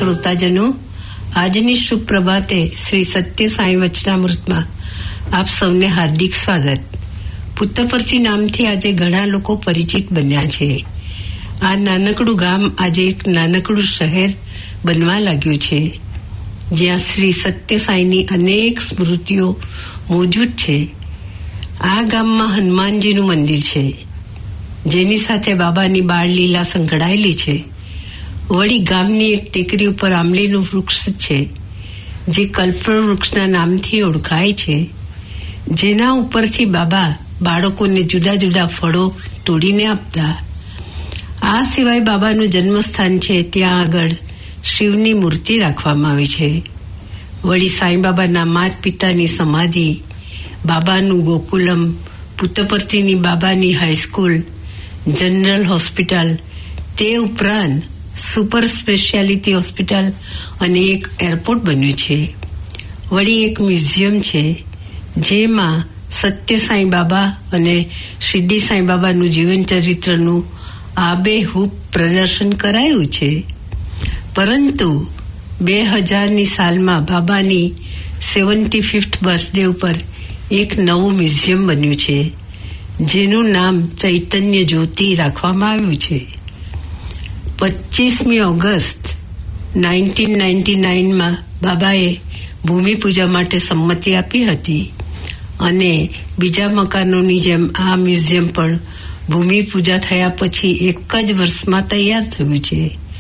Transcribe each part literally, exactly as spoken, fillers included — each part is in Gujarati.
શ્રોતાજનો, આજની શુભ પ્રભાતે શ્રી સત્ય સાંઈ વચનામૃતમાં આપ સૌને હાર્દિક સ્વાગત. પુત્તપરથી નામથી આજે ઘણા લોકો પરિચિત બન્યા છે. આ નાનકડું ગામ આજે એક નાનકડું શહેર બનવા લાગ્યું છે, જ્યાં શ્રી સત્ય સાંઈની અનેક સ્મૃતિઓ મોજૂદ છે. આ ગામમાં હનુમાનજીનું મંદિર છે, જેની સાથે બાબાની બાળલીલા સંકળાયેલી છે. વળી ગામની એક ટેકરી ઉપર આંબલીનું વૃક્ષ છે, જે કલ્પવૃક્ષ વૃક્ષના નામથી ઓળખાય છે, જેના ઉપરથી બાબા બાળકોને જુદા જુદા ફળો તોડીને આપતા. આ સિવાય બાબાનું જન્મસ્થાન છે, ત્યાં આગળ શિવની મૂર્તિ રાખવામાં આવી છે. વળી સાંઈબાબાના માત પિતાની સમાધિ, બાબાનું ગોકુલમ, પુત્તપરથીની બાબાની હાઈસ્કૂલ, જનરલ હોસ્પિટલ, તે ઉપરાંત સુપર સ્પેશિયાલિટી હોસ્પિટલ અને એક એરપોર્ટ બન્યું છે. વળી એક મ્યુઝિયમ છે, જેમાં સત્ય સાંઈ બાબા અને શિરડી સાંઈ બાબાનું જીવન ચરિત્રનું આબેહૂબ પ્રદર્શન કરાયું છે. પરંતુ બે હજારની સાલમાં બાબાની સેવન્ટી ફિફ્થ બર્થડે ઉપર એક નવું મ્યુઝિયમ બન્યું છે, જેનું નામ ચૈતન્ય જ્યોતિ રાખવામાં આવ્યું છે. પચીસમી ઓગસ્ટ નાઇન્ટીન નાઇન્ટી નાઇનમાં બાબાએ ભૂમિપૂજા માટે સંમતિ આપી હતી, અને બીજા મકાનોની જેમ આ મ્યુઝિયમ પણ ભૂમિપૂજા થયા પછી એક જ વર્ષમાં તૈયાર થયું છે.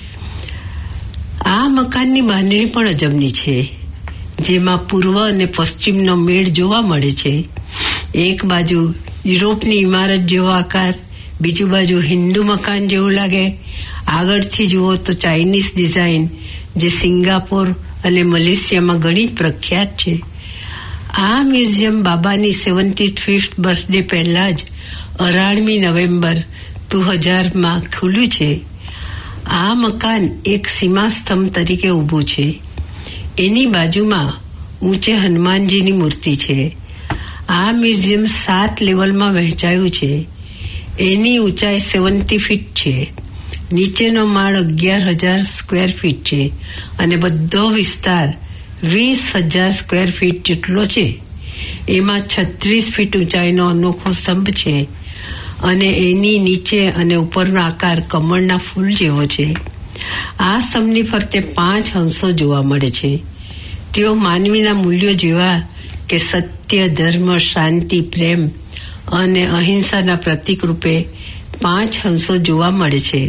આ મકાનની બાંધણી પણ અજબની છે, જેમાં પૂર્વ અને પશ્ચિમનો મેળ જોવા મળે છે. એક બાજુ યુરોપની ઇમારત જેવો આકાર, બીજુ બાજુ હિન્દુ મકાન જેવું લાગે. આગળથી જુઓ તો ચાઇનીઝ ડિઝાઇન, જે સિંગાપોર અને મલેશિયામાં ઘણી જ પ્રખ્યાત છે. આ મ્યુઝિયમ બાબાની સેવન્ટી ફિફ્થ બર્થડે પહેલા જ અઢારમી નવેમ્બર બે હજારમાં ખુલ્યું છે. આ મકાન એક સીમાસ્તંભ તરીકે ઊભું છે. એની બાજુમાં ઊંચે હનુમાનજીની મૂર્તિ છે. આ મ્યુઝિયમ સાત લેવલમાં વહેંચાયું છે. એની ઊંચાઈ સેવન્ટી ફીટ છે. નીચેનો માળ અગિયાર હજાર સ્ક્વેર ફીટ છે, અને બધો વિસ્તાર વીસ હજાર સ્ક્વેર ફીટ જેટલો છે. એમાં છત્રીસ ફીટ ઊંચાઈનો અનોખો સ્તંભ છે, અને એની નીચે અને ઉપરનો આકાર કમળના ફૂલ જેવો છે. આ સ્તંભની ફરતે પાંચ હંસો જોવા મળે છે. તેઓ માનવીના મૂલ્યો જેવા કે સત્ય, ધર્મ, શાંતિ, પ્રેમ અને અહિંસાના પ્રતીક રૂપે પાંચ હંસો જોવા મળે છે.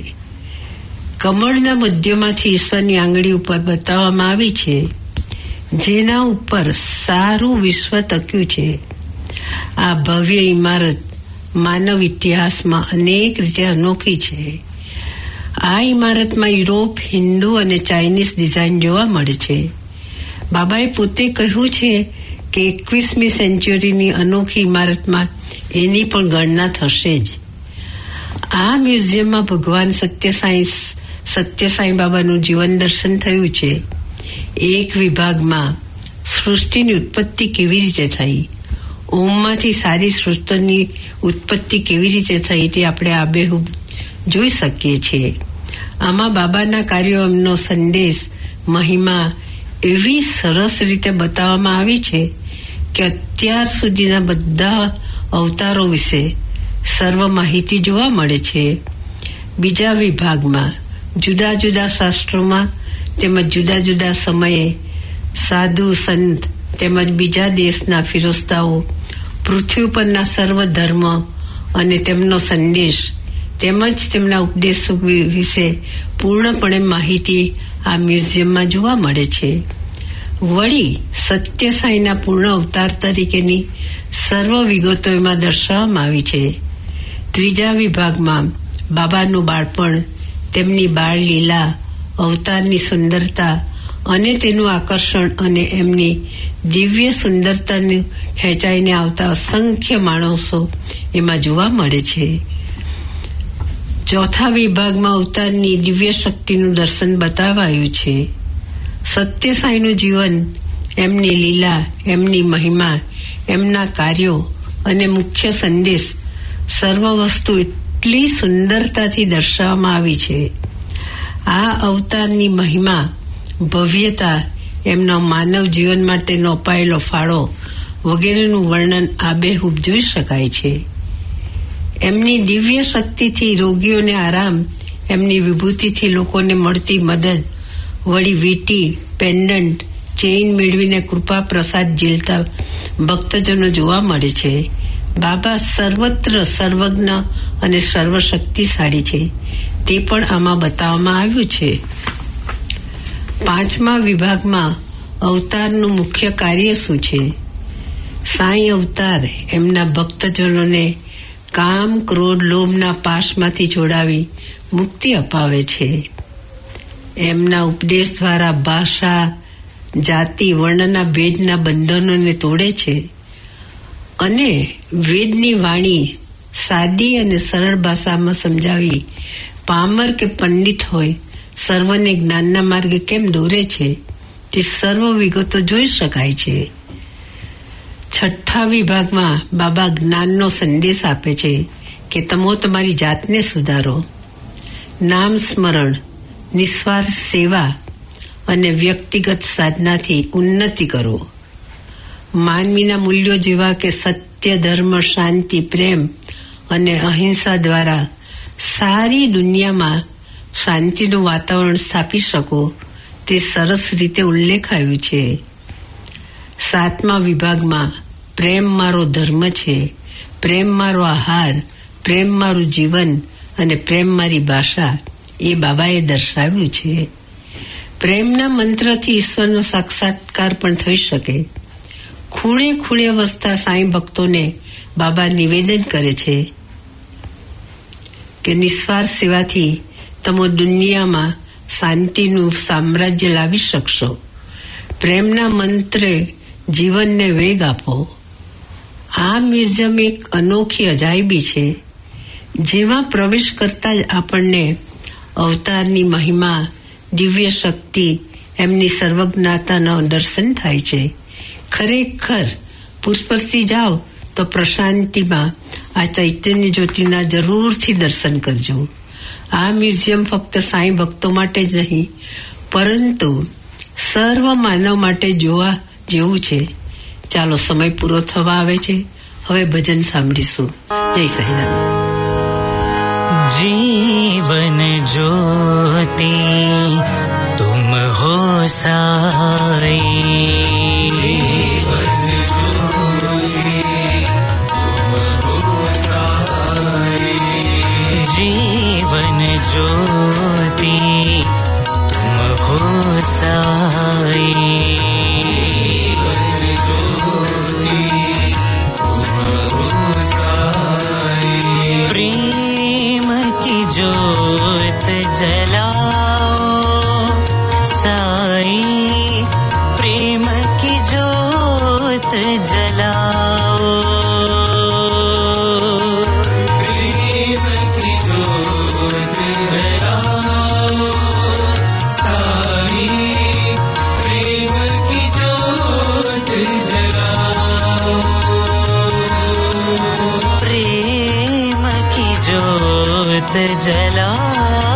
કમળના મધ્યમાંથી ઈશ્વરની આંગળી ઉપર બતાવવામાં આવી છે, જેના ઉપર સારું વિશ્વ તક્યું છે. આ ભવ્ય ઇમારત માનવ ઇતિહાસમાં અનેક રીતે અનોખી છે. આ ઇમારતમાં યુરોપ, હિન્દુ અને ચાઇનીઝ ડિઝાઇન જોવા મળે છે. બાબાએ પોતે કહ્યું છે કે એકવીસમી સેન્ચુરીની અનોખી ઇમારતમાં એની પણ ગણના થશે જ. આ મ્યુઝિયમમાં ભગવાન સત્ય સાંઈ સત્ય સાંઈ બાબાનું જીવન દર્શન થયું છે. એક વિભાગમાં સૃષ્ટિની ઉત્પત્તિ કેવી રીતે થઈ, ઓમમાંથી સારી સૃષ્ટિની ઉત્પત્તિ કેવી રીતે થઈ, તે આપણે આબેહૂબ જોઈ શકીએ છીએ. આમાં બાબાના કાર્યો, એમનો સંદેશ, મહિમા એવી સરસ રીતે બતાવવામાં આવી છે કે અત્યાર સુધીના બધા અવતારો વિશે સર્વ માહિતી જોવા મળે છે. બીજા વિભાગમાં જુદા જુદા શાસ્ત્રોમાં તેમજ જુદા જુદા સમયે સાધુ, સંત તેમજ બીજા દેશના ફિરસ્તાઓ, પૃથ્વી પરના સર્વ ધર્મ અને તેમનો સંદેશ તેમજ તેમના ઉપદેશો વિશે પૂર્ણપણે માહિતી આ મ્યુઝિયમમાં જોવા મળે છે. વળી સત્ય સાંઈના પૂર્ણ અવતાર તરીકેની સર્વ વિગતો એમાં દર્શાવવામાં આવી છે. ત્રીજા વિભાગમાં બાબાનું બાળપણ, તેમની બાળ લીલા, અવતારની સુંદરતા અને તેનું આકર્ષણ અને એમની દિવ્ય સુંદરતાને ખેંચાઈને આવતા અસંખ્ય માણસો એમાં જોવા મળે છે. ચોથા વિભાગમાં અવતારની દિવ્ય શક્તિનું દર્શન બતાવાયું છે. સત્ય સાંઈનું જીવન, એમની લીલા, એમની મહિમા, એમના કાર્યો અને મુખ્ય સંદેશ સર્વ વસ્તુ એટલી સુંદરતાથી દર્શાવવામાં આવી છે. આ અવતારની મહિમા ભવ્યતા, એમનો માનવ જીવન માટેનો અપાયેલો ફાળો વગેરેનું વર્ણન આબેહૂબ જોઈ શકાય છે. એમની દિવ્ય શક્તિથી રોગીઓને આરામ, એમની વિભૂતિથી લોકોને મળતી મદદ, વળી વીંટી, પેન્ડન્ટ, ચેઇન મેળવીને કૃપા પ્રસાદ ઝીલતા ભક્તજનો જોવા મળે છે. બાબા સર્વત્ર સર્વજ્ઞ અને સર્વશક્તિશાળી છે, તે પણ આમાં બતાવવામાં આવ્યું છે. પાંચમા વિભાગમાં અવતારનું મુખ્ય કાર્ય શું છે? સાંઈ અવતાર એમના ભક્તજનોને કામ, ક્રોધ, લોભના પાશમાંથી છોડાવી મુક્તિ અપાવે છે. એમના ઉપદેશ દ્વારા ભાષા, જાતિ, વર્ણના ભેદના બંધનોને તોડે છે અને વેદની વાણી સાદી અને સરળ ભાષામાં સમજાવી પામર કે પંડિત હોય સર્વને જ્ઞાનના માર્ગે કેમ દોરે છે તે સર્વ વિગતો જોઈ શકાય છે. છઠ્ઠા વિભાગમાં બાબા જ્ઞાનનો સંદેશ આપે છે કે તમો તમારી જાતને સુધારો, નામ સ્મરણ, નિસ્વાર્થ સેવા અને વ્યક્તિગત સાધનાથી ઉન્નતિ કરો. માનવીના મૂલ્યો જેવા કે સત્ય, ધર્મ, શાંતિ, પ્રેમ અને અહિંસા દ્વારા સારી દુનિયામાં શાંતિનું વાતાવરણ સ્થાપી શકો તે સરસ રીતે ઉલ્લેખાયું છે. સાતમા વિભાગમાં પ્રેમ મારો ધર્મ છે, પ્રેમ મારો આહાર, પ્રેમ મારું જીવન અને પ્રેમ મારી ભાષા એ બાબાએ દર્શાવ્યું છે. પ્રેમના મંત્રથી ઈશ્વરનો સાક્ષાત્કાર પણ થઈ શકે. ખૂણે ખૂણે વસતા સાંઈ ભક્તોને બાબા નિવેદન કરે છે કે નિસ્વાર્થ સેવાથી તમે દુનિયામાં શાંતિનું સામ્રાજ્ય લાવી શકશો. પ્રેમના મંત્રે જીવનને વેગ આપો. આ મ્યુઝિયમ એક અનોખી અજાયબી છે, જેમાં પ્રવેશ કરતા જ આપણને અવતારની મહિમા, દિવ્ય શક્તિ, એમની સર્વજ્ઞતાના દર્શન થાય છે. ખરેખર પુષ્પરથી જાઓ તો પ્રશાંતિમાં આ ચૈતન્ય જ્યોતિના જરૂરથી દર્શન કરજો. આ મ્યુઝિયમ ફક્ત સાંઈ ભક્તો માટે જ નહીં પરંતુ સર્વ માનવ માટે જોવા જેવું છે. ચાલો, સમય પૂરો થવા આવે છે. હવે ભજન સાંભળીશું. જય સાંઈનાથ. जीवन ज्योति तुम हो साई, जीवन ज्योति तुम हो साई, जीवन ज्योति तुम हो साई, जीवन ज्योति तुम हो साई. प्रेम की ज्योत जलाओ साई, प्रेम की ज्योत जलाओ, प्रेम की ज्योत जलाओ साई, प्रेम की ज्योत जलाओ, प्रेम की ज्योत जलाओ